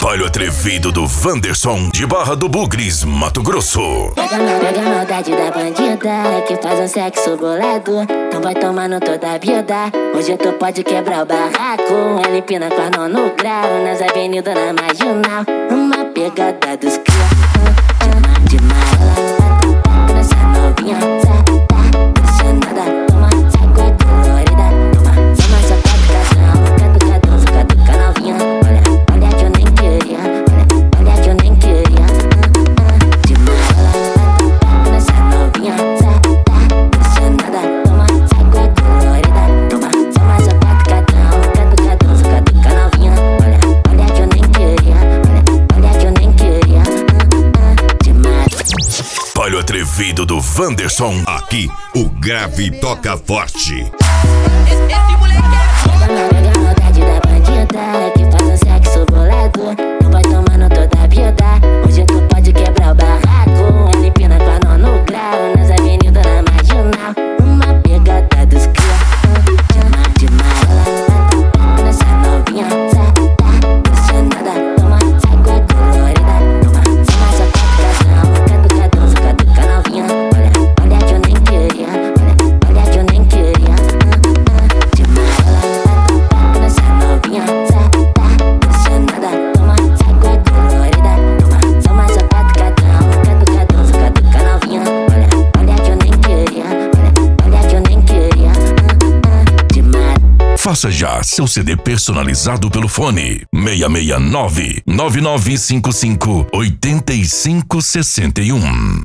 Espalho atrevido do Wanderson de Barra do Bugres, Mato Grosso. Pega a maldade da bandida que faz um sexo bolado. Então vai tomando toda a vida. Hoje tu pode quebrar o barraco. Ela empina com a mão no grau nas avenidas na marginal. Uma pegada dos cria. Chama de malada. Nessa novinha apaixonada. Toma, sai com a colorida. Toma essa patricação. Catuca novinha. Olha que eu nem queria. Olha que eu nem queria. De malada. Nessa novinha apaixonada. Toma, sai com a colorida. Toma essa patricação. Catuca novinha. Olha que eu nem queria. Olha que eu nem queria. De malada. Espalho atrevido do Wanderson. Aqui, o grave toca forte. Esse moleque Pega a maldade da bandida que faz um sexo bolado. Não vai tomando toda a vida. Hoje tu pode quebrar o barraco. Ela empina com a mão no grau nas avenidas na marginal. Uma pegada dos cria. Chama de malada. Nessa novinha apaixonada. Toma, sai com a colorida. Toma essa patricação. Catuca novinha. Olha que eu nem queria. Olha que eu nem queria. De malada. Nessa novinha apaixonada. Toma, sai com a colorida. Toma essa patricação. Catuca novinha. Olha que eu nem queria. Olha que eu nem queria. De malada. Faça já seu CD personalizado pelo fone 669 9955 8561.